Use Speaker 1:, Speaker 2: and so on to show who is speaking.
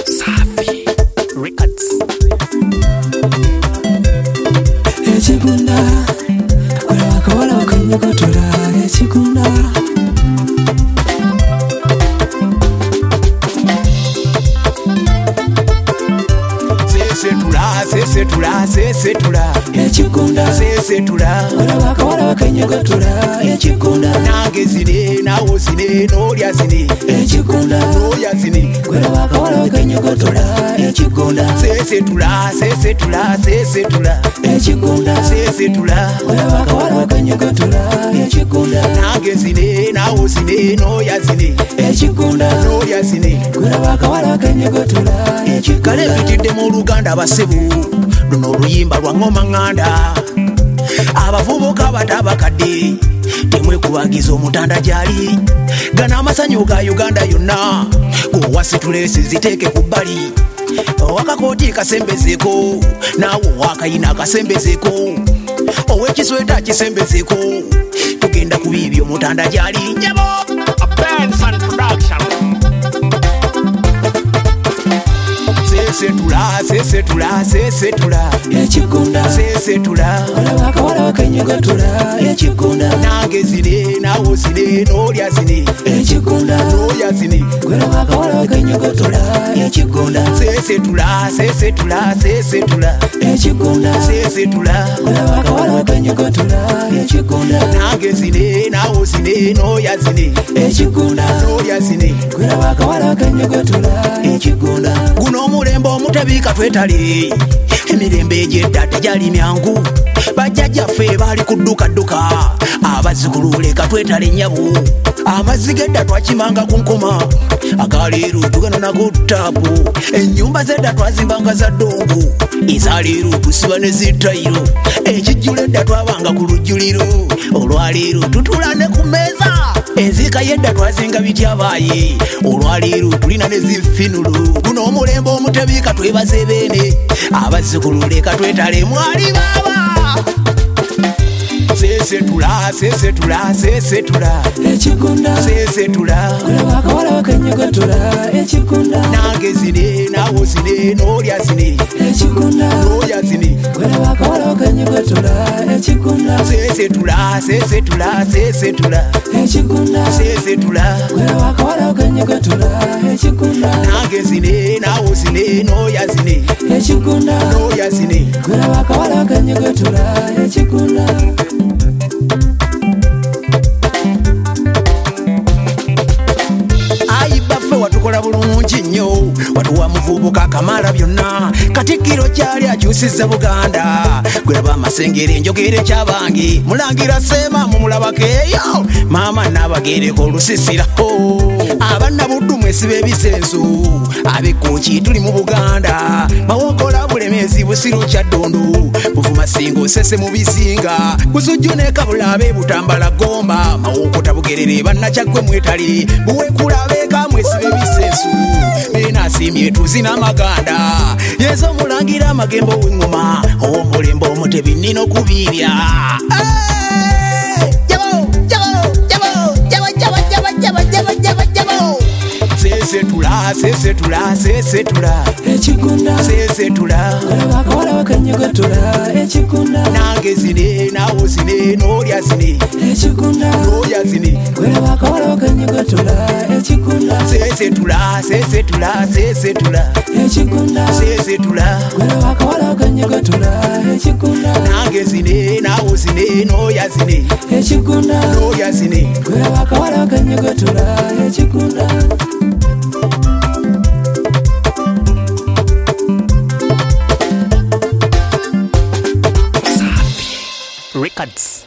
Speaker 1: Safi Records.
Speaker 2: Echikunda wala wakawala wakanyokotola echikunda
Speaker 1: Sesetula
Speaker 2: echikunda
Speaker 1: sesetula
Speaker 2: wala wakawala wakanyokotola echikunda
Speaker 1: nange zine nawo zine nolya zine
Speaker 2: echikunda
Speaker 1: noya zine
Speaker 2: wala wakawala wakanyokotola echikunda
Speaker 1: sesetula
Speaker 2: echikunda wala wakawala wakanyokotola echikunda
Speaker 1: nange zine nawo zine noya zine
Speaker 2: echikunda
Speaker 1: noya zine
Speaker 2: wala wakawala wakanyokotola echikunda
Speaker 1: kale mpitidde mu Luganda basebu luno oluyimba lwa ngoma nganda abavubuka batabakadde temwekubagiza omutanda gyali gana amasanyu ga Uganda yonna gowasitulesi ziteeke ku bbali owakakooti kasembezeko naawe owakayina akasembezeko owekisweta kisembezeko tugenda ku biibyo omutanda gyali nyabo sesetula
Speaker 2: echikunda
Speaker 1: sesetula
Speaker 2: wala wakawala wakanyokotola echikunda
Speaker 1: nange zine nawo zine nolya zine
Speaker 2: echikunda
Speaker 1: noya zine
Speaker 2: wala wakawala wakanyokotola echikunda
Speaker 1: sesetula
Speaker 2: echikunda wala wakawala wakanyokotola echikunda
Speaker 1: nange zine nawo zine noya zine
Speaker 2: echikunda
Speaker 1: noya zine
Speaker 2: wala wakawala wakanyokotola echikunda
Speaker 1: guno omulembe omutebiika twetali emirembe egyedda tegyali myangu bajjajjaffe baali ku dduka abazzukulu leka twetale nnyabo amazzi gedda twakimanga ku nkoma agaleero tugenda nago ttaapu ennyumba zedda twazimbanga za ddongo ezaleero tusiba ne zittayiro ekijjulo edda twabanga ku lujjuliro olwaleero tutula ne ku mmeeza enzika yedda twazinga bityabaaye olwaleero tulina ne ziffinulu guno omulembe omutebiika twebaze beene abazzukulu leka twetale mwali baaba sesetula
Speaker 2: echikunda wala wakawala wakanyokotola echikunda
Speaker 1: nange zine nawo zine nolya zine
Speaker 2: echikunda
Speaker 1: noya zine
Speaker 2: wala wakawala wakanyokotola echikunda
Speaker 1: sesetula
Speaker 2: echikunda wala wakawala wakanyokotola echikunda
Speaker 1: nange zine nawo zine noya zine
Speaker 2: echikunda
Speaker 1: noya zine
Speaker 2: wala wakawala wakanyokotola echikunda
Speaker 1: baffe watukola bulungi nnyo watuwa muvubuka kamala byonna Katikkiro kyali akyusizza Buganda gweba amasengere njogere kyabangi mulangira Sema mumulabako eyo maama nabagereko olusisiraho abanna buddu mwesiba ebisensu abekkoki tuli mu Buganda mawokola bulemezi busiro kyaddondo buvuma singo sese mu bizinga busujju ne kabula ab'ebutambala gomba mawokota bugerere bannakyagwe mwetali buwekulabeka mwesiba ebisensu benasiimye tuzina amaganda yezo mulangira amagembo w'engoma omulembe omutebi nnina okubiibya sesetula
Speaker 2: echikunda wala wakawala wakanyokotola echikunda
Speaker 1: nange zine nawo zine nolya zine
Speaker 2: echikunda
Speaker 1: noya zine
Speaker 2: wala wakawala wakanyokotola echikunda
Speaker 1: sesetula
Speaker 2: echikunda wala wakawala wakanyokotola echikunda
Speaker 1: nange zine nawo zine noya zine
Speaker 2: echikunda
Speaker 1: noya zine
Speaker 2: wala wakawala wakanyokotola echikunda
Speaker 1: Records.